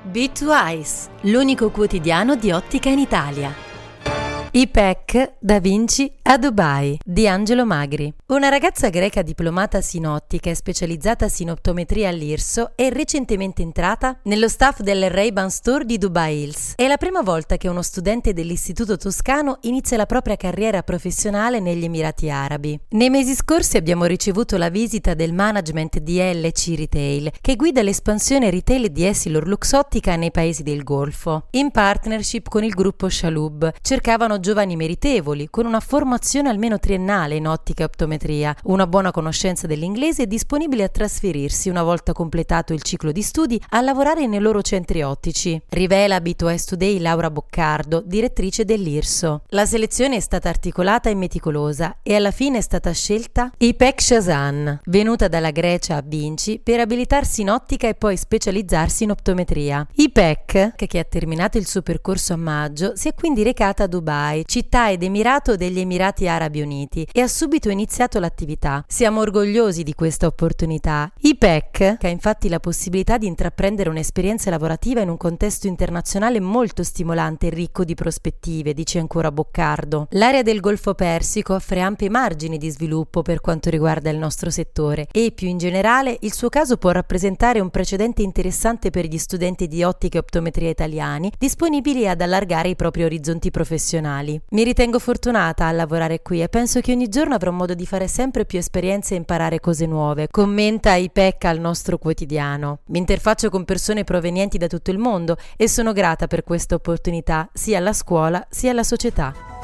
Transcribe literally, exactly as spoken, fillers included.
B due Eyes, l'unico quotidiano di ottica in Italia. I P E C da Vinci a Dubai di Angelo Magri. Una ragazza greca diplomatasi in ottica e specializzatasi in optometria all'I R S O è recentemente entrata nello staff del Ray-Ban Store di Dubai Hills. È la prima volta che uno studente dell'istituto toscano inizia la propria carriera professionale negli Emirati Arabi. Nei mesi scorsi abbiamo ricevuto la visita del management di L C Retail, che guida l'espansione retail di Essilor Luxottica nei paesi del Golfo. In partnership con il gruppo Chalhoub cercavano giovani meritevoli, con una formazione almeno triennale in ottica e optometria, una buona conoscenza dell'inglese e disponibili a trasferirsi, una volta completato il ciclo di studi, a lavorare nei loro centri ottici. Rivela a B due Eyes Today Laura Boccardo, direttrice dell'I R S O. La selezione è stata articolata e meticolosa e alla fine è stata scelta İpek Şasan, venuta dalla Grecia a Vinci per abilitarsi in ottica e poi specializzarsi in optometria. İpek, che ha terminato il suo percorso a maggio, si è quindi recata a Dubai, città ed emirato degli Emirati Arabi Uniti, e ha subito iniziato l'attività. Siamo orgogliosi di questa opportunità. İpek ha infatti la possibilità di intraprendere un'esperienza lavorativa in un contesto internazionale molto stimolante e ricco di prospettive, dice ancora Boccardo. L'area del Golfo Persico offre ampi margini di sviluppo per quanto riguarda il nostro settore e, più in generale, il suo caso può rappresentare un precedente interessante per gli studenti di ottica e optometria italiani disponibili ad allargare i propri orizzonti professionali. Mi ritengo fortunata a lavorare qui e penso che ogni giorno avrò modo di fare sempre più esperienze e imparare cose nuove, commenta İpek al nostro quotidiano. Mi interfaccio con persone provenienti da tutto il mondo e sono grata per questa opportunità sia alla scuola sia alla società.